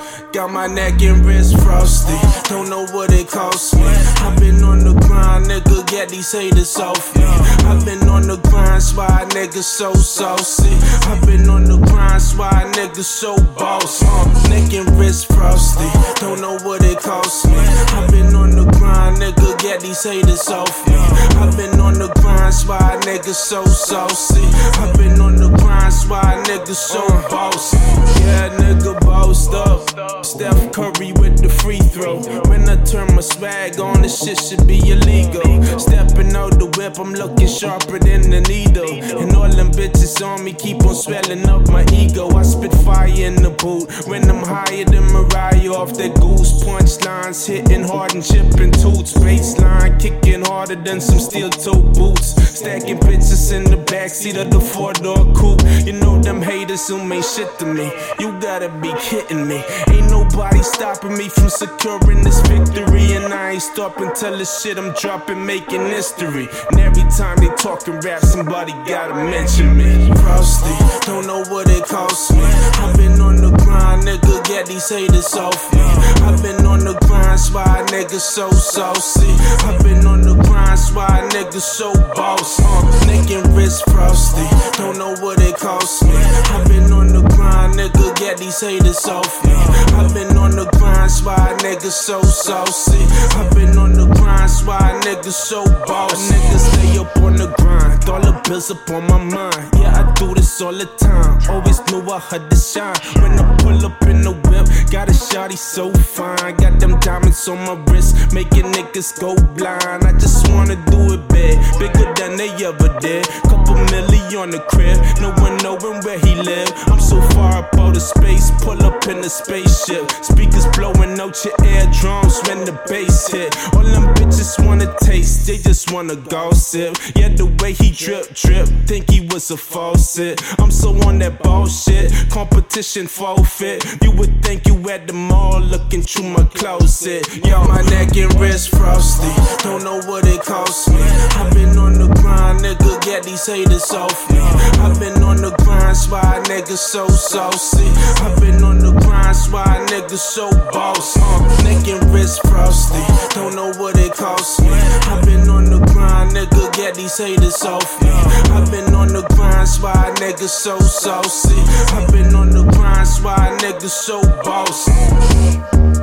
Got my neck and wrist frosty, don't know what it cost me. I've been on the grind, nigga, get these haters off me. I've been on the grind, why niggas so saucy. I've been on the grind, why niggas so boss. Neck and wrist frosty, don't know what it cost me. I've been on the grind, nigga, get these haters off me. I've been on the grind, why niggas so saucy. I've been on the grind, why niggas so bossy. Yeah, nigga bossed up. Steph Curry with the free throw. When I turn my swag on, this shit should be illegal. Stepping out the whip, I'm looking sharper than a needle. And all them bitches on me keep on swelling up my ego. I spit fire in the boot when I'm higher than Mariah. Off that goose punchlines, hitting hard and chipping toots. Baseline kicking harder than some steel toe boots. Stacking bitches in the backseat of the 4-door coupe. You know them haters who ain't shit to me. You gotta be kidding me. Ain't nobody stopping me from securing this victory. And I ain't stopping till the shit I'm dropping making history. And every time they talking rap, somebody gotta mention me. Frosty, don't know what it cost me. I've been on the grind, nigga, get these haters off me. I've been on the grind, why niggas so saucy. I've been on the grind, why niggas so boss. Neck and wrist frosty, don't know what it cost me. I've been on the grind, nigga, get these haters off me. I've been on the grind, why niggas so saucy. I've been on the grind, why niggas so boss. Niggas stay up on the grind, dollar bills up on my mind. Yeah, I do this all the time. Always knew I had to shine. When I pull up in the whip, got a shawty so fine. Got them diamonds on my wrist, making niggas go blind. I just wanna do it big, bigger than they ever did. Couple million on the crib, no one knowing where he live. I'm so far up out of space, pull up in a spaceship. Speakers blowing out your eardrums when the bass hit. All them bitches wanna taste, they just wanna gossip. Yeah, the way he drip, think he was a faucet. I'm so on that bullshit, competition forfeit. You would think you at the mall looking through my closet. Yo, my neck and wrist frosty, don't know what it cost me. I've been on the grind, nigga, get these haters off me. I've been on the grind, why niggas so saucy. I've been on the grind, why niggas so boss. Neck and wrist frosty, don't know what it cost me. I've been on the grind, nigga, get these haters off me. I've been on the grind, why niggas so saucy. I've been on the grind, why niggas so bossy.